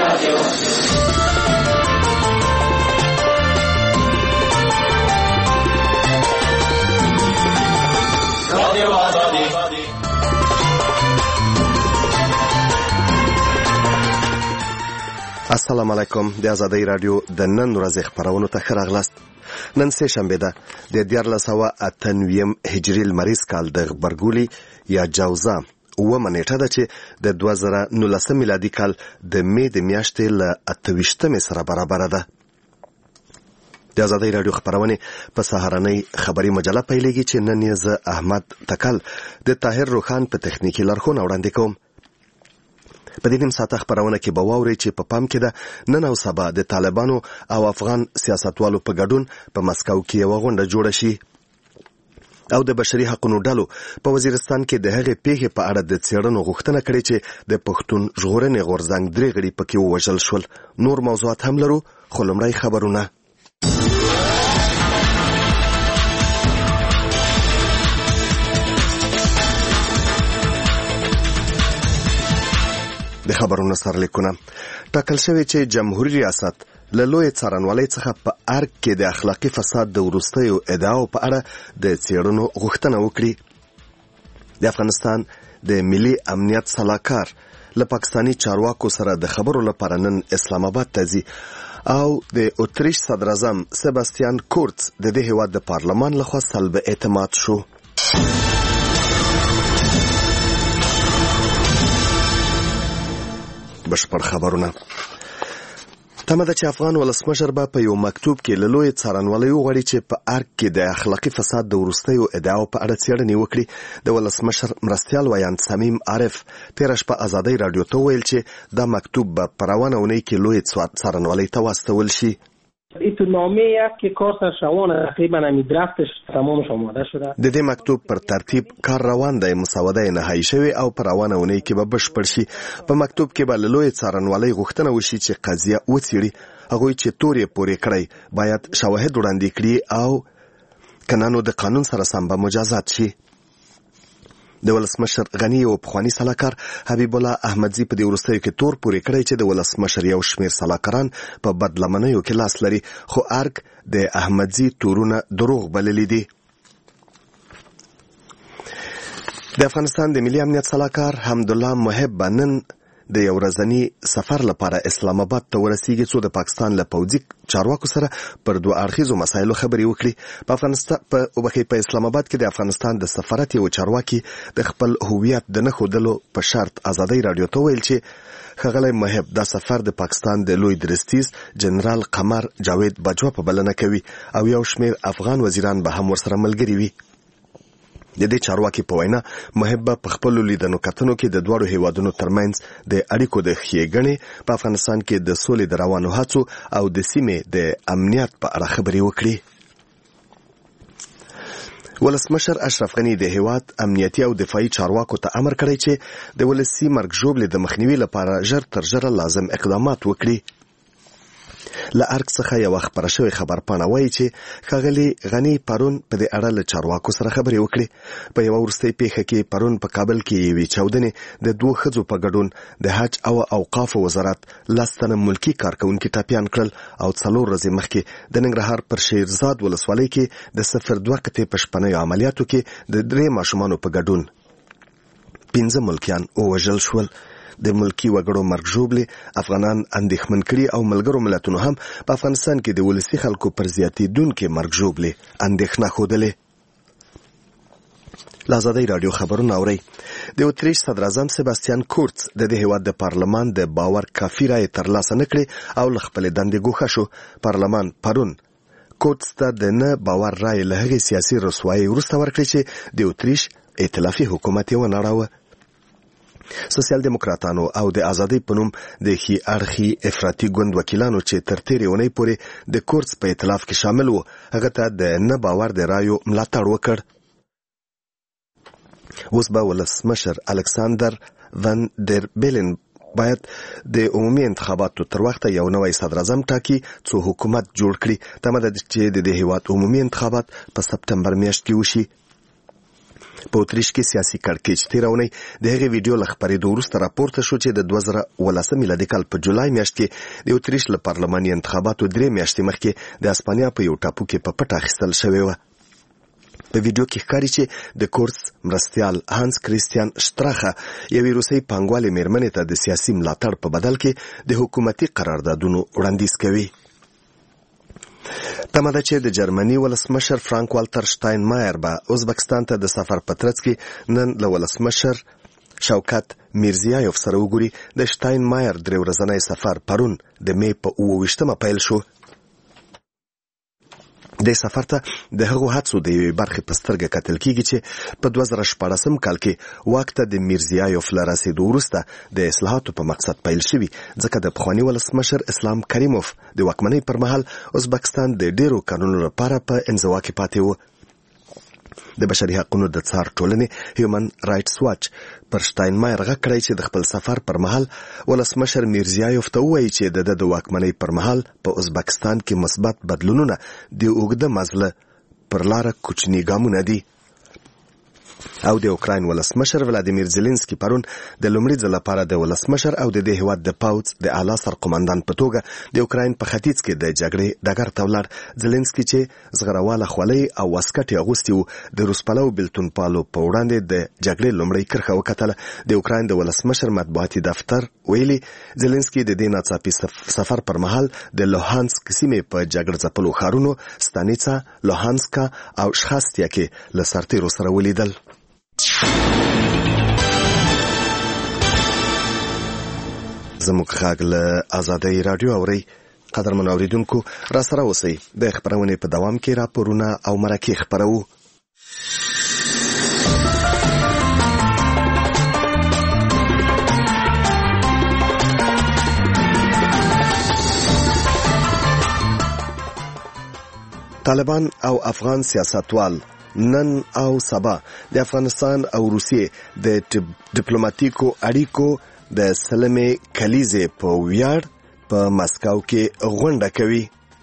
السلام علیکم. د آزادۍ رادیو د نن ورځې خبرونو ته ښه راغلاست. نن سه شنبه ده د 1498 هجري لمریز کال د غبرګولي یا جوزا اومه نیټه ده چې د 2019 میلادي کال د مې د میاشتې له 28 سره برابر ده. د آزادۍ رادیو خبرونه په سهارنۍ خبري مجله پیلېږي چې نن یې زه احمد تکل د طاهر روخان په تخنیکی لارښوونه وړاندې کوم. په دې نیم ساعته خبرونه کې به واورئ چې په پام کې ده نن او سبا د طالبانو او افغان سیاستوالو په ګډون په مسکو کې یوه غونډه جوړه شي او د بشري حقوقو ډلو په وزیرستان کې د هغې پیښې په اړه د څېړنو غوښتنه کړې چې د پښتون ژغورنې غورځنګ 3 غړي پکې ووژل شول. نور موضوعات هم لرو، خو لومړی خبرونه. د خبرونو سرلیکونه. ټاکل شوی چې جمهوریت ریاست له لوی څارنوالۍ څخه په ارګ کې د اخلاقي فساد د وروستیو ادعاو په اړه د څېړنو غوښتنه وکړي. د افغانستان د ملي امنیت سلاکار له پاکستاني چارواکو سره د خبرو لپاره نن اسلام آباد ته ځي او د اتریش صدر اعظم سباستیان کورتس د دې هیواد د پارلمان لخوا سلب اعتماد شو. بشپړ خبرونه. تمه ده چې افغان ولسمشر به په یو مکتوب کې له لوی څارنوالۍ وغواړي چې په ارګ کې د اخلاقي فساد د وروستیو ادعاو په اړه څېړنې وکړي. د ولسمشر مرستیال ویاند صمیم عارف تېره شپه آزادۍ راډیو ته وویل چې دا مکتوب به په روانه اونۍ کې لوی څارنوالۍ ته واستول شي. این تو نامه است که کار سر روانه، تقریبا همین درافتش تمامش آماده شده. د دې مکتوب پر ترتیب کار روان دی، مسوده نهایی شوی او پر روانه اونۍ کې به بشپړ شي. په مکتوب کې به له لوی څارنوالۍ غوښتنه وشي چې قضیه وڅېړي. هغوی چې تور یې پورې کړی باید شواهد وړاندې کړي او کنه نو د قانون سره سم به مجازات شي. د ولسمشر غنی او پخوانی سلاکار حبیب الله احمدزی په دې وروستیو کې تور پورې کړی چې د ولسمشر یو شمیر سلاکاران په بدلمنیو کې لاس لري، خو ارګ د احمدزی تورونه دروغ بللی دي. د افغانستان د ملي امنیت سلاکار حمدالله محب نن د یو ورځني سفر لپاره اسلام آباد ته ورسیږي څو د پاکستان له پوځي چارواکو سره پر دوه اړخیزو مسایلو خبرې وکړي. په اسلام آباد کې د افغانستان د سفارت یو چارواکي د خپل هویت د نه ښودلو په شرط آزادۍ راډیو ته ویل چې ښاغلی محب دا سفر د پاکستان د لوی درستیز جنرال قمر جاوید باجوا په بلنه کوي او یو شمیر افغان وزیران به هم ورسره ملګري وي. د دې چارواکي په وینا محب په خپل لیدنو کتنو کې د دوړو هیوادونو ترمنځ د اړیکو د ښېګڼې، په افغانستان کې د سولې د روانو هڅو او د سیمې د امنیت په اړه خبرې وکړي. ولسمشر اشرف غنی د هیواد امنیتي او دفاعي چارواکو ته امر کړی چې د ولسي مرګ ژوبلې د مخنیوي لپاره ژر تر ژره لازم اقدامات وکړي. له ارګ څخه یو خبره شوی خبر پاڼه وایي چې ښاغلي غنی پرون په دې اړه له چارواکو سره خبرې وکړي. په یوه وروستۍ پیښه کې پرون په کابل کې یوې چاودنې د 2 ښځو په ګډون د حج او اوقافو وزارت 10 تنه ملکي کارکوونکي ټپیان کړل او 4 ورځې مخکې د ننګرهار پر شیرزاد ولسوالۍ کې د 02 قطعې په شپنیو عملیاتو کې د 3 ماشومانو په ګډون 15 ملکیان ووژل شول. د ملکی وګړو مرګ ژوبلې افغانان اندېښمن کړي او ملګرو ملتونو هم په افغانستان کې د ولسي خلکو پر زیاتېدونکې مرګ ژوبلې اندېښنه ښودلې. له آزادۍ راډیو خبرونه اورئ. د اتریش صدر اعظم سباستیان کورتس د دې هیواد د پارلمان د باور کافي رایې ترلاسه نه کړې او له خپلې دندې ګوښه شو. پارلمان پرون کورتس ته د نه باور رایې له هغې سیاسي رسوایۍ وروسته ورکړې چې د اتریش ائتلافي حکومت یې ونړاوه. سوسیال دیموکراتانو او د آزادۍ په نوم د ښي اړخي افراطي ګوند وکیلانو چې تر تېرې اونۍ پورې د کورتس په ائتلاف کې شامل وو، هغه ته د نه باور د رایو ملاتړ وکړ. اوس به ولسمشر الکساندر ون در بیلن باید د عمومي انتخاباتو تر وخته یو نوی صدر اعظم ټاکي څو حکومت جوړ کړي. تمه ده چې د دې هیواد عمومي انتخابات په سپتمبر میاشت کې وشي. په اتریش کې سیاسي کړکېچ تیرونی د هغې ویډیو له خپرېدو وروسته راپورته شو چې د 2018 میلادي کال په جولای میاشت کې د اتریش له پارلماني انتخاباتو 3 میاشتې مخکې د اسپانیا په یو ټاپو کې په پټه اخیستل شوې وه. په ویډیو کې ښکاري چې د کورس مرستیال هانس کریستیان شتراخه یوې روسۍ پانګوالې میرمنې ته د سیاسي ملاتړ په بدل کې د حکومتي قراردادونو وړاندیز کوي. تمه ده چې د جرمني ولسمشر فرانک والتر شتاینمایر به ازبکستان ته د سفر په ترڅ کې نن له ولسمشر شوکت میرزیایوف سره وګوري. د شتاینمایر 3 ورځنی سفر پرون د می په 28 پیل شو. د سفر ته د هغو هڅو د یوې برخې په سترګه کتل کیږي چې په 2014 کال کې واک ته د میرزیایوف له رسېدو وروسته د اصلاحاتو په مقصد پیل شوي، ځکه د پخواني ولسمشر اسلام کریموف د واکمنۍ پر مهال ازبکستان د ډیرو کلونو لپاره په انزوا کې پاتې و. د بشري حقوقو د څار ټولنې هیومن رائټس واچ پر شتاینمایر غږ کړی چې د خپل سفر پر مهال ولسمشر میرزیایوف ته ووایي چې د واکمنۍ پر مهال په ازبکستان کې مثبت بدلونونه د اوږده مزله پر لاره کوچني ګامونه دي. او د اوکراین ولسمشر ولادیمیر زيلنسکي پرون د لومړي ځل لپاره د ولسمشر او د دې هیواد د پاوڅ د اعلی سرقومندان په توګه د اوکراین په ختیځ کې د جګړې ډګر ته ولاړ. زيلنسکي چې زغرواله خولۍ او واسکټ اغوستي وو د روسپلو بلتون پالو په وړاندې د جګړې لومړی کرښه وکتله. د اوکراین د ولسمشر مطبوعاتي دفتر ویلي زيلنسکي د دې ناڅاپي سفر پر مهال د لوهانسک سیمې په جګړه ځپلو ښارونو ستانیڅا، لوهانسکا او شخاستیا کې له سرتیرو سره ولیدل. زموږ غږ له آزادۍ رادیو اورئ. قدرمن اوریدونکو، را سره اوسئ. د خبرونې په دوام کې راپورونه او مرکې خپرو. طالبان او افغان سیاستوال نن او سبا د افغانستان او روسیې د ډیپلوماټیکو اړیکو د سلمې کلیزې په ویاړ په مسکو کې غونډه کوي.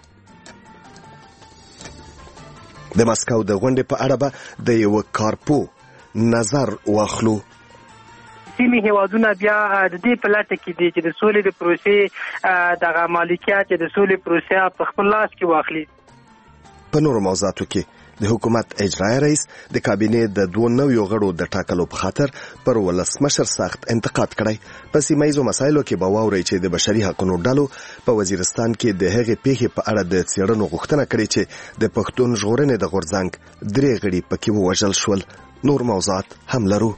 د مسکو د غونډې په اړه به د یو کارپو نظر واخلو. سیمې هیوادونه بیا د دې په لټه کې دي چې د سولې د پروسې دغه مالکیت د سولې پروسې په خپل لاس کې واخلي. په نورو موضوعاتو کې د حکومت اجرایي رئیس د کابینې د 2 نویو غړو د ټاکلو په خاطر پر ولسمشر سخت انتقاد کړی. په سیمایي مسایلو کې به واوري چې د بشري حقوقو ډلو په وزیرستان کې د هغې پیښې په اړه د څېړنو غوښتنه کړې چې د پښتون ژغورنې د غورځنګ 3 غړي پکې ووژل شول. نور موضوعات هم لرو.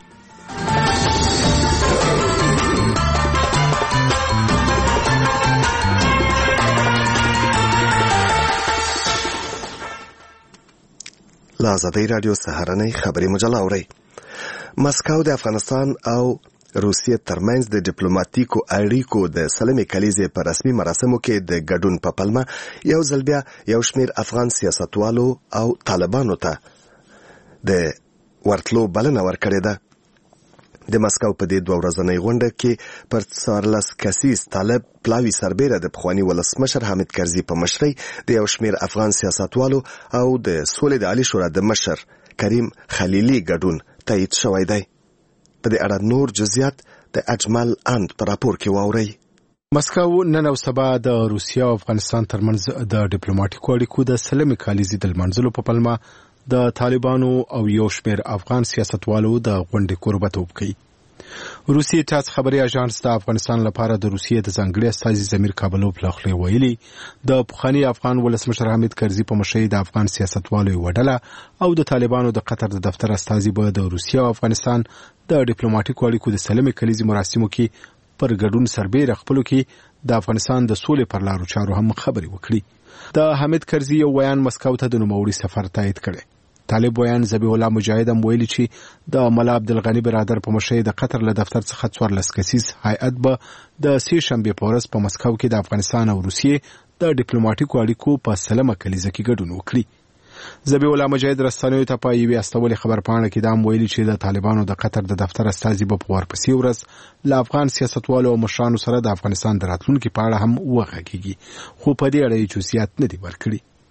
له آزادۍ رادیو سهارنۍ خبري مجله اورئ. مسکو د افغانستان او روسیې ترمنځ د ډیپلوماټیکو اړیکو د سلمې کلیزې په رسمي مراسمو کې د ګډون په پلمه یو ځل بیا یو شمېر افغان سیاستوالو او طالبانو ته د ورتلو بلنه ورکړې ده. د مسکو په دې 2 ورځنۍ غونډه کې پر 14 کسیز طالب پلاوي سربېره د پخواني ولسمشر حامد کرزي په مشرۍ د یو شمېر افغان سیاستوالو او د سولې د عالی شورا د مشر کریم خلیلي ګډون تایید شوی دی. په دې اړه نور جزئیات د اجمل اند په راپور کې واورئ. مسکو نن او سبا د روسیې او افغانستان ترمنځ د ډیپلوماټیکو اړیکو د سلمې کلیزې د لمانځلو په پلمه د طالبانو او یو شمېر افغان سیاستوالو د غونډې کوربتوب کوي. روسیې ټاس خبري اژانس د افغانستان لپاره د روسیې د ځانګړي استازي زمیر کابلوف له خوا ویلي د پخواني افغان ولسمشر حامد کرزي په مشرۍ د افغان سیاستوالو یو ډله او د طالبانو د قطر د دفتر استازي به د روسیې او افغانستان د ډیپلوماټیکو اړیکو د سلمې کلیزې مراسمو کې پر ګډون سربېره خپلو کې د افغانستان د سولې پر لارو چارو هم خبري وکړي. د حامد کرزي یو بیان مسکو ته د نوموړي سفر تایید کړي. طالب بیان ذبیح الله مجاهد هم ویلي چې د ملا عبدالغني برادر په مشرۍ د قطر له دفتر څخه 14 کسیز هیئت به د 3 شنبې په ورځ په مسکو کې د افغانستان او روسیې د ډیپلوماټیکو اړیکو په سلمه کلیزه کې ګډون وکړي. ذبیح الله مجاهد رسنیو ته په یوې استولې خبرپاڼه کې دا هم ویلي چې د طالبانو د قطر د دفتر استازي به په ورپسې ورځ له افغان سیاستوالو او مشرانو سره د افغانستان د راتلونکي په اړه هم وغږیږي، خو په دې اړه یې جزئیات نه دي ورکړي.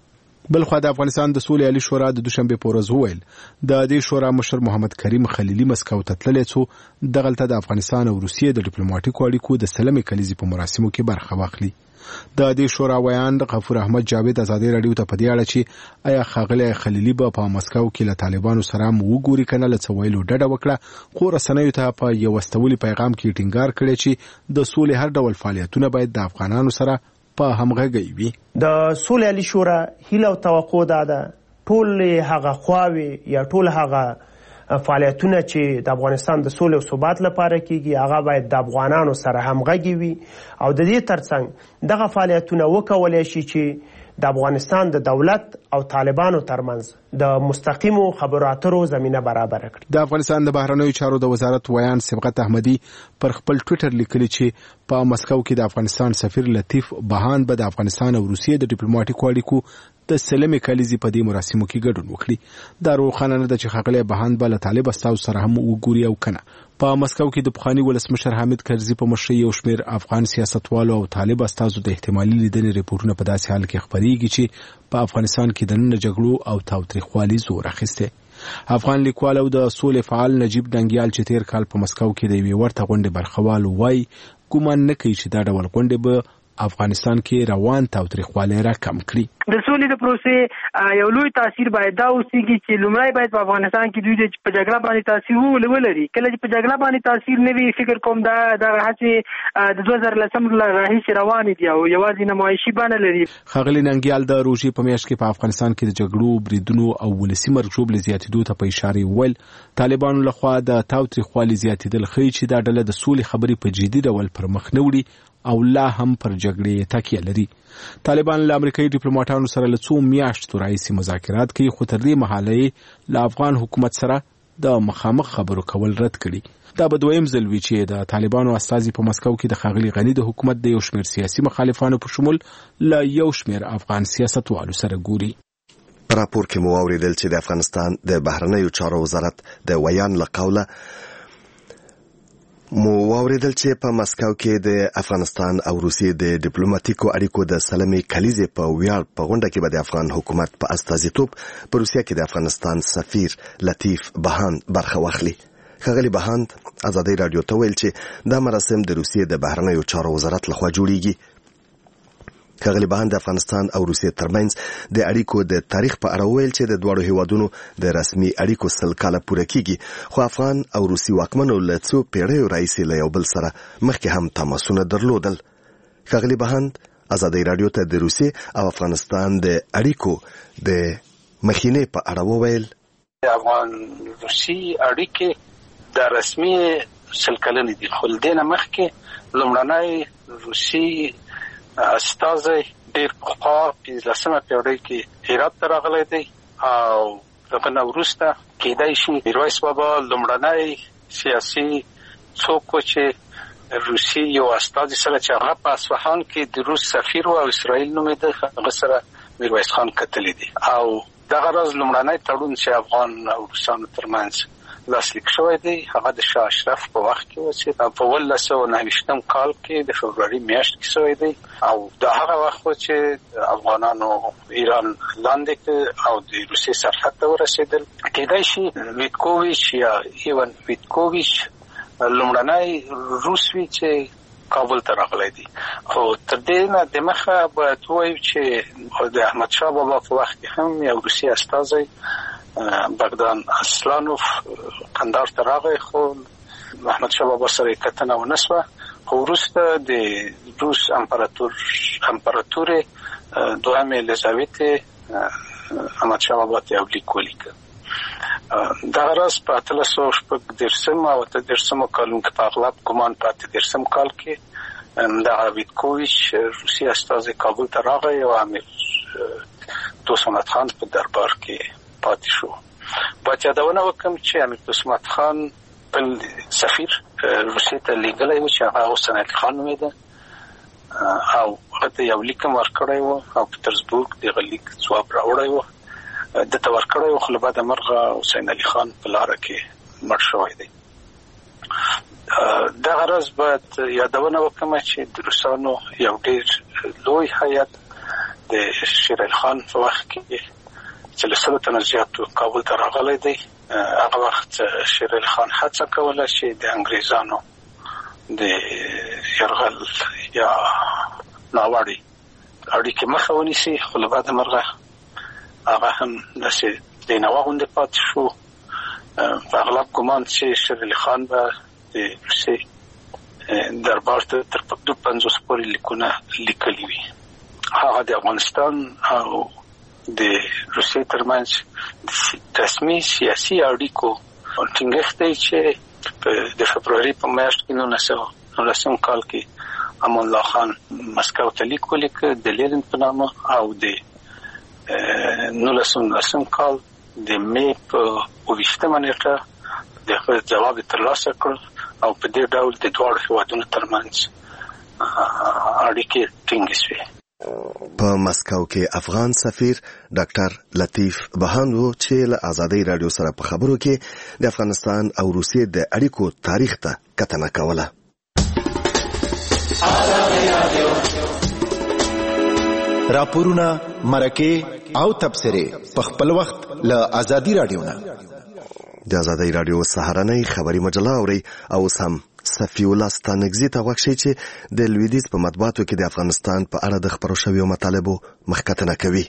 بلخو د افغانستان د سولې عالی شورا د دوشنبه په ورځ وویل د دې شورا مشر محمد کریم خلیلی مسکو ته تللی څو دغلته د افغانستان او روسیې د ډیپلوماټیکو اړیکو د سلمې کلیزې په مراسمو کې برخه واخلي. د دې شورا ویان غفور احمد جاوید ازادي رادیو ته په دې اړه چې آیا ښاغلی خلیلی په مسکو کې له طالبانو سره وګوري کنه له څه ویلو ډډه وکړه، خو رسنیو ته په یو استولي پیغام کې ټینګار کړی چې د سولې هر ډول فعالیتونه باید د افغانانو سره په همغږۍ وي. د سولې عالی شورا هیله او توقع ده ټول هغه خواوې یا ټول هغه فعالیتونه چې د افغانستان د سولې او ثبات لپاره کیږي هغه باید د افغانانو سره همغږي وي او د دې ترڅنګ دغه فعالیتونه وکولای شي چې د افغانستان د دولت او طالبانو ترمنځ د مستقیمو خبرو اترو زمینه برابر کړي. د افغانستان د بهرنیو چارو د وزارت ویان سبقت احمدي پر خپل ټوئیټر لیکلي چې په مسکو کې د افغانستان سفیر لطیف بهان به د افغانستان او روسیې د ډیپلوماټیکو اړیکو د سلمې کلیزې په دې مراسمو کې ګډون وکړي. دا روښانه نه ده چې ښاغلی بهان به له طالب استازو سره هم وګوري او کنه. په مسکو کې د پخواني ولسمشر حامد کرزي په مشرۍ یو شمېر افغان سیاستوالو او طالب استازو د احتمالي لیدنې ریپورټونه په داسې حال کې خپرېږي چې په افغانستان کې د نن جګړو او تاوتریخوالي زور اخیستی. افغان لیکوال او د سولې فعال نجیب ننګیال چې تیر کال په مسکو کې د یوې ورته غونډې برخوال وایي ګومان نه کوي چې دا ډول غونډې به افغانستان کې روان تاوتریخوالی را کم کړي. د سولې د پروسې یو لوی تاثیر باید دا اوسېږي چې لومړی باید په افغانستان کې دوی په جګړه باندې تاثیر ولري. کله چې په جګړه باندې تاثیر نه وي فکر کوم دا هڅې د 2010 راهیسې روانې دي او یوازې نمایشي بڼه لري. ښاغلي ننګیال د روژې په میاشت کې په افغانستان کې د جګړو بریدونو او ولسي مرګ ژوبلې زیاتېدو ته په اشاره وویل طالبانو لخوا د تاوتریخوالي زیاتېدل ښیي چې دا ډله د سولې خبرې په جدي ډول پر مخ نه وړي او لا هم پر جګړې تکیه لري. طالبان له امریکایي ډیپلوماټانو سره له څو میاشتو راهیسې مذاکرات کوي، خو تر دې مهاله یې له افغان حکومت سره د مخامخ خبرو کول رد کړي. دا به دویم ځل وي چې د طالبانو استازي په مسکو کې د ښاغلي غني د حکومت د یو شمېر سیاسي مخالفانو په شمول له یو شمېر افغان سیاستوالو سره ګوري. په راپور کې مو واورېدل چې د افغانستان د بهرنیو چارو وزارت د ویان له قوله مو واورېدل چې په مسکو کې د افغانستان او روسیې د ډیپلوماټیکو اړیکو د سلمې کلیزې په ویاړ په غونډه کې به د افغان حکومت په استازیتوب په روسیه کې د افغانستان سفیر لطیف بهان برخه واخلي. ښاغلي بهان ازادي رادیو ته ویل چې دا مراسم د روسیې د بهرنیو چارو وزارت لخوا جوړیږي. ښاغلي بهان د افغانستان او روسیې ترمنځ د اړیکو د تاریخ په اړه ویل چې د دواړو هیوادونو د رسمي اړیکو 100 کاله پوره کیږي، خو افغان او روسي واکمنو له څو پیړیو راهیسې له یو بل سره مخکې هم تماسونه درلودل. ښاغلي بهان ازادي رادیو ته د روسیې او افغانستان د اړیکو د مخینې په اړه وویل افغان روسي اړیکې د رسمي 100 کلنې دي، خو له دې نه مخکې لومړنی روسي استازی ډېر پخوا 15مه پیړۍ کې هرات ته راغلی دی او دغه نه وروسته کېدای شي میرویس بابا لومړنی سیاسي څوک و چې روسي یو استازي سره چې هغه په اصفهان کې د روس سفیر و او اسرائیل نومېده هغه سره میرویس خان کتلی دی او دغه راز لومړنی تړون چې افغان او روسانو ترمنځ لاسلیک شوی دی هغه د شاه اشرف په وخت کې و چې په 1929 کال کې د فبروري میاشت کې شوی دی او د هغه وخت چې افغانانو ایران لاندې کړ او د روسیې سرحد ته ورسېدل. کېدای شي ویتکوویچ یا ایوان ویتکوویچ لومړنی روس وي چې کابل ته راغلی دی، خو تر دې نه دمخه باید ووایو چې د احمدشاه بابا په وخت کې هم یو روسي استازی بغداد اسلانوف قندار ته راغی، خو احمدشاه بابا سره کتنه ونه شوه. خو وروسته د روس امپراتورې دویم الیزابت احمدشاه بابا ته یو لیک ولیکه. دغه راز په 1836 او 1830 کالونو کې په اغلب ګمان په 1830 کال کې دغه ویتکوویچ روسي استازی کابل ته راغی او امیر دوست محمد خان په دربار کې پاتې شو. باید یادونه وکړم چې امیر دوست محمد خان بل سفیر روسیې ته لیږلی و چې هغه حسین علي خان نومېده او هغه ته یو لیک هم ورکړی و او پترزبورګ دغه لیک ځواب راوړی و دته ورکړی و، خو له بده مرغه حسین علي خان په لاره کې مړ شوی دی. دغه راز باید یادونه وکړم چې د روسانو یو ډېر لوی هیات د شیر علي خان په وخت کې چې له 100 تنه زیات کابل ته راغلی دی. هغه وخت شیر علي خان هڅه کوله چې د انګریزانو د یرغل یا ناوړي اړیکې مخه ونیسي، خو له بعده مرغه هغه هم داسې د نوا غوندې پاتې شو. په اغلب ګمان چې شیر علي خان به د روسیې دربار ته تر 50 پورې لیکونه لیکلي وي. هغه د افغانستان او د روسیې ترمنځ رسمي سیاسي اړیکو ټینګښت دی چې د فبروري په میاشت کې 1919 کال کې امان الله خان مسکو ته لیک ولیکه د لینین په نامه، او د 1919 کال د می په 20 نیټه د جواب ترلاسه کړ، او په دې ډول د دواړو هیوادونو ترمنځ اړیکې ټینګې شوې. په مسکو کې افغان سفیر ډاکټر لطیف بهان وو چې له آزادۍ رادیو سره په خبرو کې د افغانستان او روسیې د اړیکو تاریخ ته کتنه کوله. راپورونه، مرکې او تبصرې په خپل وخت له آزادۍ رادیو نه. د آزادۍ رادیو سهارنۍ خبري مجله اوري او سم صفی الله ستانګزی ته وښیي چې د لویدیځ په مطبوعاتو کې د افغانستان په اړه د خبرو شویو مطالبو مخکتنه کوي.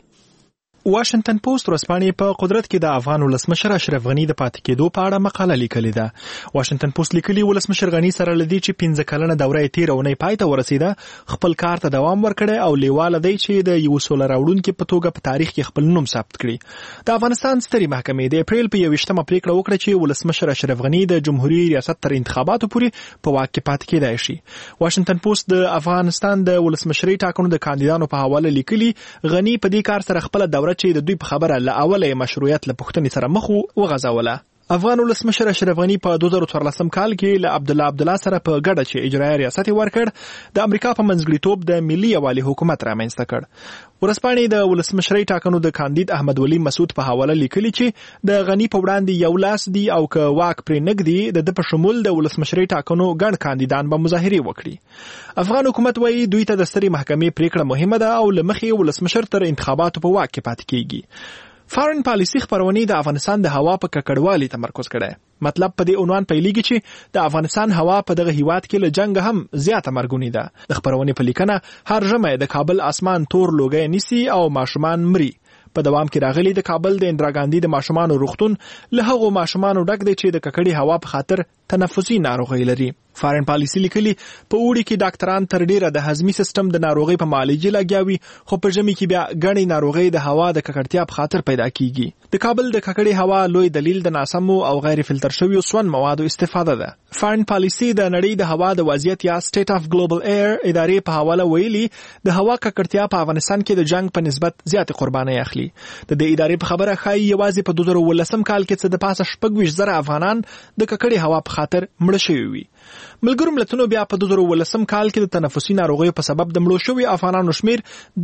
واشنگټن پوسټ ورځپاڼې په قدرت کې د افغان ولسمشر اشرف غنی د پاتې کېدو په اړه مقاله لیکلې ده. واشنگټن پوسټ لیکلي ولسمشر غنی سره لدی چې 15 کلنه دوره یې تیرونې پای ته ورسیده، خپل کار ته دوام ورکړي او لیواله دی چې د یو سول راوړونکو په توګه په تاریخ کې خپل نوم ثبت کړي. د افغانستان ستري محکمې د اپریل په 21مه پریکړه وکړه چې ولسمشر اشرف غنی د جمهوریت ریاست تر انتخاباتو پورې په واک کې پاتې کېدای شي. واشنگټن پوسټ د افغانستان د ولسمشرۍ ټاکنو د کاندیدانو په حواله لیکلي غنی په دې کار سره خپل دوره چې د دوی په خبره له اوله مشروعیت له پوښتنې سره مخ وغځوله. افغان ولسمشر اشرف غنی په 2014 کال کې له عبدالله سره په ګډه چې اجرایي ریاست ورکړ د امریکا په منځګړیتوب د ملي یوالي حکومت رامنځته کړ. ورځپاڼې د ولسمشرۍ ټاکنو د کاندید احمد ولی مسعود په حواله لیکلي چې د غنی په وړاندې یو لاس دی او که واک پرې نګدي د په شمول د ولسمشرۍ ټاکنو ګڼ کاندیدان به مظاهرې وکړي. افغان حکومت وايي دوی ته د ستري محکمې پریکړه مهمه ده او لمخې ولسمشر تر انتخاباتو په واک کې پاتې کیږي. فارن پالیسي خبرونه د افغانستان د هوا په ککړوالي تمرکز کړي. مطلب په دې عنوان پیلېږي چې د افغانستان هوا په دغه هیواد کې له جنگ هم زیاته مرګونی ده. د خبرونه په لیکنه هر ژمه د کابل اسمان تور لوګي نيسي او ماشومان مري. په دوام کې راغلي د کابل د اندرا ګاندي د ماشومان روغتون له هغو ماشومان ډک دي چې د ککړې هوا په خاطر تنفسي ناروغي لري. فارن پالیسي لیکلي په وړي کې ډاکټران تر ډیره د هضمي سیستم د ناروغي په معالجه لګیاوي، خو په ژمي کې بیا غني ناروغي د هوا د ککړتیا په خاطر پیدا کیږي. د کابل د ککړې هوا لوی دلیل د ناسمو او غیر فلټر شویو سون موادو استفاده ده. فارن پالیسي د نړۍ د هوا د وضعیت یا سټیټ اف ګلوبل ایر ادارې په حواله ویلي د هوا ککړتیا په افغانستان کې د جنگ په نسبت زیات قرباني اخلي. د دې ادارې په خبره خای یوازې په 2019 کال کې څه د پاسه 26,000 افغانان د ککړې هوا په خاطر مړ شوي وي. ملګرو ملتونو بیا په 2019 کال کې د تنفسي ناروغیو په سبب د مړو شوي افغانانو شمیر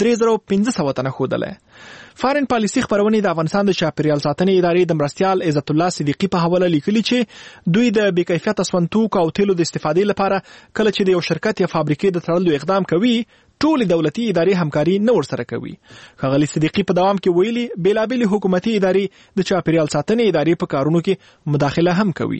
3500 تنه ښودلی. فارن پالیسي خبرونه د افغانستان د چاپیریال ساتنې ادارې د مرستیال عزت الله صدیقي په حواله لیکلي چې دوی د بې کیفیته سونتوک او تیلو د استفادې لپاره کله چې د یو شرکت یا فابریکې د تړلو اقدام کوي ټول دولتي ادارې همکاري نه ورسره کوي. ښاغلي صدیقي په دوام کې ویلي بیلابېلې حکومتي ادارې د چاپیریال ساتنې ادارې په کارونو کې مداخله هم کوي.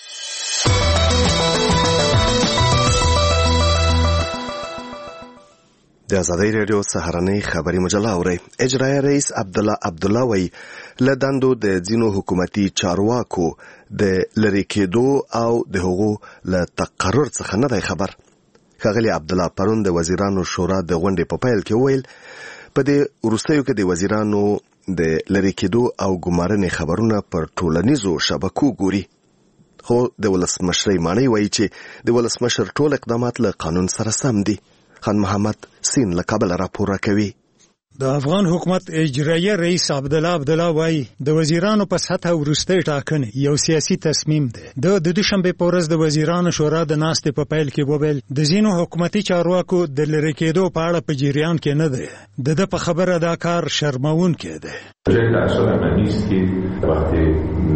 د آزادۍ رادیو سهارنۍ خبري مجله اوري. اجرایي رئیس عبدالله وی له دندو د ځینو حکومتي چارواکو د لری کېدو او د هغو له تقرر څخه نه دی خبر. ښاغلي عبدالله پرون د وزیرانو شورا د غونډې په پیل کې ویل په دې وروستیو کې د وزیرانو د لری کېدو او ګمارنې خبرونه پر ټولنیزو شبکو ګوري. خو د ولسمشرۍ معنی وایي چې د ولسمشر ټول اقدامات له قانون سره سم دي. خان محمد سین له کابل راپور کوي. د افغان حکومت اجرایي رئیس عبدالله وایي د وزیرانو په سطح وروستۍ ټاکنې یو سیاسي تصمیم دی. د دوشنبه په ورځ د وزیرانو شورا د ناستې په پیل کې وویل د ځینو حکومتي چارواکو د لری کېدو په اړه په جریان کې نه دی. د په خبره دا کار شرموونکی دی. در اصل من نیست که وقتی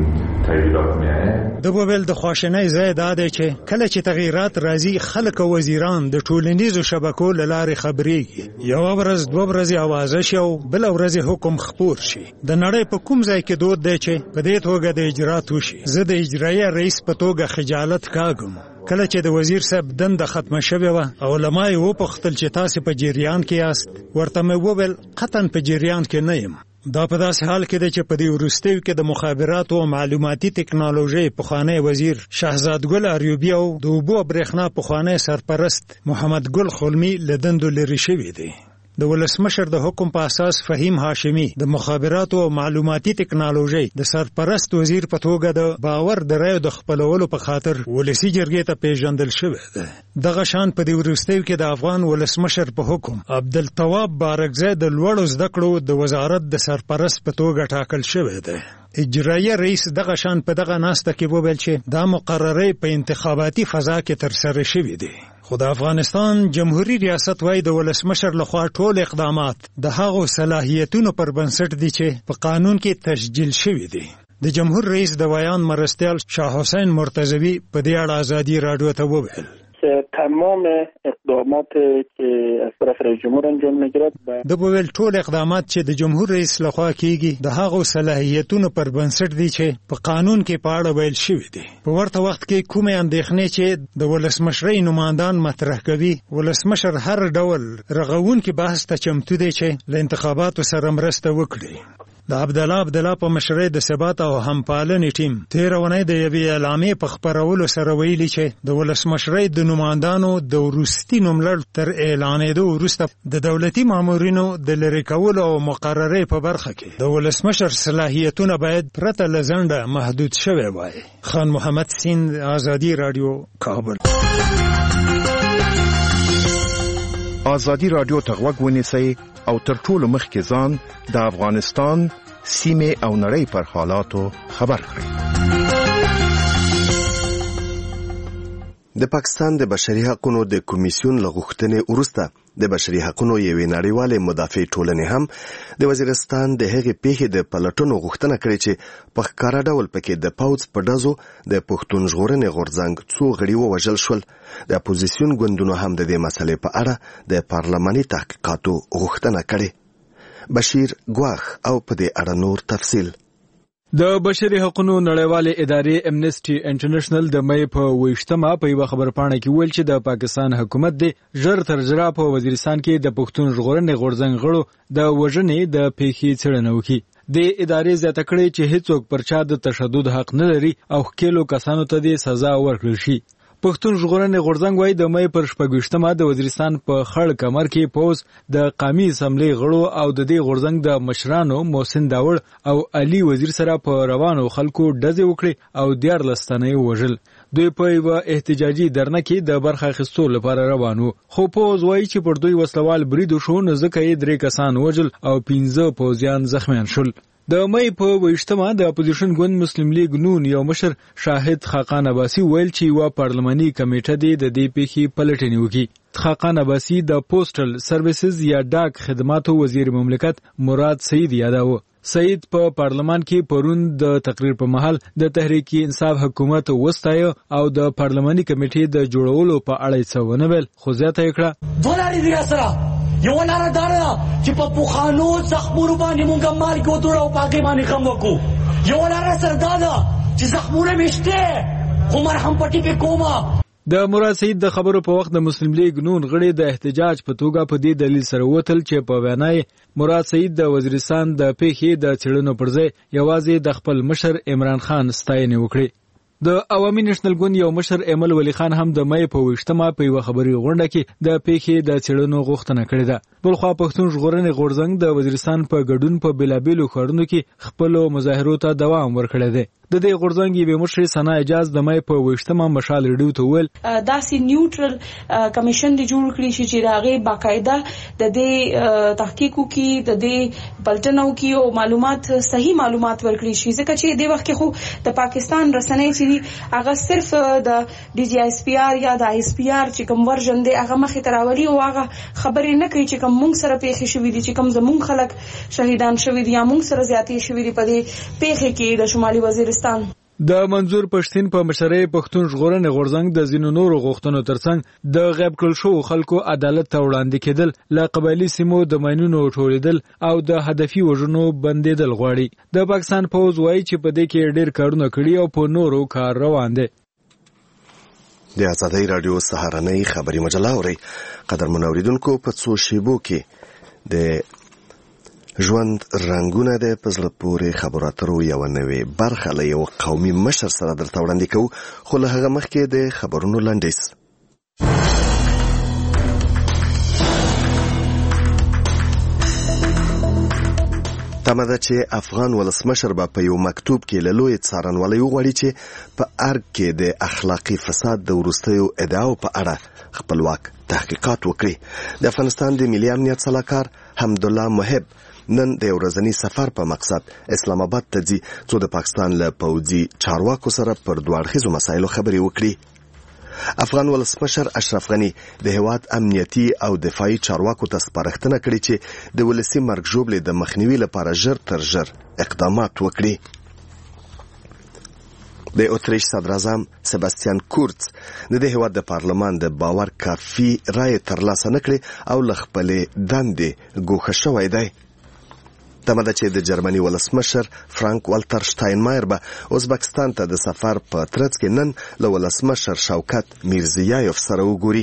د وویل د خواشینۍ ځای دا دی چې کله چې تغییرات راځي خلک او وزیران د ټولنیزو شبکو له لارې خبرېږي. یوه ورځ 2 ورځې اوازه شي او بله ورځ حکم خپور شي. د نړۍ په کوم ځای کې دود دی چې په دې توګه د اجرات وشي. زه د اجرایه رئیس په توګه خجالت کاږم. کله چې د وزیر صاحب دنده ختمه شوې وه او له ما یې وپوښتل چې تاسې په جریان کې یاست، ورته مې وویل قطعا په جریان کې نه یم. دا په داسې حال کې دی چې په دې وروستیو کې د مخابراتو او معلوماتي ټکنالوژۍ پخوانی وزیر شهزاد ګل اریوبي او د اوبو او برېښنا پخوانی سرپرست محمد ګل خلمي له دندو لرې شوي دي. د ولسمشر د حکم په اساس فهیم هاشمي د مخابراتو او معلوماتي ټکنالوژۍ د سرپرست وزیر په توګه د باور د رایو د خپلولو په خاطر ولسي جرګې ته پیژندل شوی دی. دغه شان په دې وروستیو کې د افغان ولسمشر په حکم عبدالتواب بارکزی د لوړو زده کړو د وزارت د سرپرست په توګه ټاکل شوی دی. اجرایه رئیس دغه شان په دغه ناسته کې وویل چې دا مقررې په انتخاباتي فضا کې ترسره شوې دي. خو د افغانستان جمهوریت ریاست وايي د ولسمشر لخوا ټول اقدامات د هغو صلاحیتونو پر بنسټ دي چې په قانون کې تسجیل شوي دي. د جمهور رئیس د بیان مرستیال شاه حسین مرتضوی په دې اړه ازادي رادیو ته وویل تمام اقدامات که از طرف رئیس جمهور انجام میگیرد د ویل ټول اقدامات چې د جمهور رئیس لخوا کیږي د هغو صلاحیتونو پر بنسټ دي چې په قانون کې په اړه ویل شوی دي. په ورته وخت کې کومې اندېښنې چې د ولسمشرۍ نمایندان مطرح کوي، ولسمشر هر ډول رغونکي بحث ته چمتو دی چې له انتخاباتو سره مرسته وکړي. د عبدالله په مشرۍ د ثبات او همپالنې ټیم تېره اونۍ د یوې اعلامیې په خپرولو سره ویلي چې د ولسمشرۍ د نمایندانو د وروستي نوملړ تر اعلانېدو وروسته د دولتي مامورینو د لرې کولو او مقررې په برخه کې د ولسمشر صلاحیتونه باید پرته له ځنډه محدود شوی وای. خان محمد سیند، ازادي رادیو، کابل. ازادي رادیو ته غوږ ونیسئ او تر ټولو مخکې ځان د افغانستان سیمې او نړۍ پر حالاتو خبر کړئ. د پاکستان د بشري حقوقو د کمیسیون له غوښتنې وروسته د بشري حقوقو یوې نړیوالې مدافع ټولنې هم د وزیرستان د هغې پیښې د پلټنو غوښتنه کړې چې په ښکاره ډول پکې د پوځ په ډزو د پښتون ژغورنې غورځنګ څو غړي ووژل شول. د اپوزیسیون ګوندونو هم د دې مسلې په اړه د پارلماني تحقیقاتو غوښتنه کړې. بشیر ګواخ او په دې اړه نور تفصیل. د بشري حقوقو نړیوالې ادارې امنیسټي انټرنیشنل د مې په 28مه په یو خبرپاڼه کې ویل چې د پاکستان حکومت د ژر تر ژره په وزیرستان کې د پښتون ژغورنې غورځنګ غړو د وژنې د پیښې څېړنه وکړي. د ادارې زیاته کړې چې هیڅوک پر چا د تشدد حق نه لري او ښکېلو کسانو ته د سزا ورکړل شي. پښتون ژغورنې غورځنګ وايي د مې پر 26مه د وزیرستان په خړ کمر کې پوز د قومي اسمبلی غړو او د دې غورځنګ د مشرانو محسن داوړ او علي وزیر سره په روانو خلکو ډزې وکړي او 14 تنه وژل. دوی په یو احتجاجي درنه کې د برخه اخیستو لپاره روانو، خو پوز وايي چې پر دوی وسلوال برید شو نو ځکه یې 3 کسان وژل او 15 پوزیان زخمیان شول. د مې په 28مه د اپوزیشن ګوند مسلم لیگ نون یو مشر شاهد خاقان عباسی ویل چې یو پارلماني کمیټه د دې پیښې پلټنې وکړي. خاقان عباسی د پوسټل سرویسز یا ډاک خدماتو وزیر مملکت مراد سعید یاداوه. سعید په پارلمان کې پرون د تقریر په محل د تحریک انصاف حکومت وستایو او د پارلماني کمیټې د جوړولو په اړه څه ونه ویل، خو زیاته کړه دولاري دی سره یو لاره دارا چې په پوخانو زخمونو باندې مونږه مال کوو او پاکي باندې کم وکړو. یو لاره سره دا چې زخمونه مشته خو مرهم پټي کې کومه. د مراد سعید د خبرو په وخت د مسلم لیگ نون غړي د احتجاج په توګه په دې دلیل سره وتل چې په وینای مراد سعید د وزیرستان د پیښې د څېړنو پر ځای یوازې د خپل مشر عمران خان ستاینه وکړي. د عوامي نېشنل ګوند یو مشر ایمل ولی خان هم د مې په 28مه په یو خبري غونډه کې د پیښې د څېړنو غوښتنه کړې ده. بلخوا پښتون ژغورنې غورځنګ د وزیرستان په ګډون په بلابلو ښارونو کې خپل مظاهرو ته دوام ورکړی دی. د دې غورځنګ یوې مشر ثنا اجاز د مې په 28مه مشال ریډیو ته ویل داسې نیوټرل کمیشن دی جوړ کړی چې راغې باقاعده د دې تحقیق کوي، د دې بلټنو کوي او معلومات صحیح معلومات ورکړي شي، ځکه چې د وخت کې خو د پاکستان رسنۍ چې هغه صرف د ډي جی اس پی آر یا د آی اس پی آر چې کوم ورژن دی هغه مخې ته راولي او هغه خبرې نه کوي چې کوم مونږ سره پیښې شوې دي، چې کوم زمونږ خلک شهیدان شوي دي یا مونږ سره زیاتې شوې دي په دې پیښې کې د شمالي وزیرستان. د منظور پښتين په مشرۍ پښتون ژغورنې غورځنګ د ځینو نورو غوښتنو ترڅنګ د غیب کړل شوو خلکو عدالت ته وړاندې کېدل، له قبایلي سیمو د ماینونو ټولېدل او د هدفي وژنو بندېدل غواړي. د پاکستان پوځ وایي چې په دې کې ډېر کارونه کړي او په نورو کار روان دي. د آزادۍ راډیو سهارنۍ خبري مجله اوري. قدرمن اوریدونکو، په څو شیبو کې د ژوند رنگونه د پزله پورې خبرو اترو یو نوې برخه له یو قومي مشر سره درته وړاندې کوو، خو له هغه مخکې د خبرونو لنډیز. تمه ده چې افغان ولسمشر به په یو مکتوب کې له لوی څارنوالۍ وغواړي چې په ارګ کې د اخلاقي فساد د وروستیو ادعاو په اړه خپلواک تحقیقات وکړي. د افغانستان د ملي امنیت سلاکار حمدالله محب نن د ورځني سفر په مقصد اسلام آباد ته ځي، څو د پاکستان له پوځي چارواکو سره پر دوه اړخیزو مسایلو خبرې وکړي. افغان ولسمشر اشرف غني د هیواد امنیتي او دفاعي چارواکو ته سپارښتنه کړې چې د ولسي مرګ ژوبلې د مخنیوي لپاره ژر تر ژر اقدامات وکړي. د اتریش صدر اعظم سباستیان کورتز د دې هیواد د پارلمان د باور کافي رای ترلاسه نکړي او له خپلې دندې ګوښه شوی دی. تمه ده چې د جرمني ولسمشر فرانک والتر شتاینمایر به ازبکستان ته د سفر په ترڅ کې نن له ولسمشر شوکت میرزیایف سره وګوري.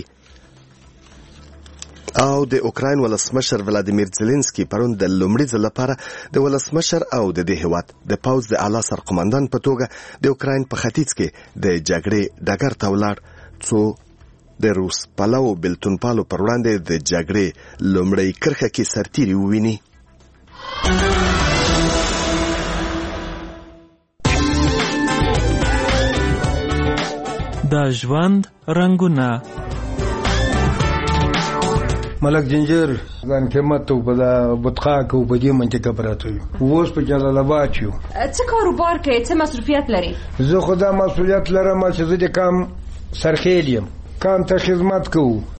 او د اوکراین ولسمشر ولادیمیر زيلنسکي پرون د لومړي ځل لپاره د ولسمشر او د دې هیواد د پوځ د اعلی سرقمندان په توګه د اوکراین په ختیځ کې د جګړې ډګر ته ولاړ، څو د روس پلو بلتونپالو پر وړاندې د جګړې لومړۍ کرښه کې سرتیري وویني. د ژوند رنگونه ملک جنجر ځان قیمت ته په بطخا کې په دې منطقه پراته یو، اوس په جلال آباد یو. څه کاروبار کوي؟ څه مسؤلیت لري؟ زه خدا مسؤلیت لرم چې زه د کام سرخیل یم، کام ته خدمت کوم.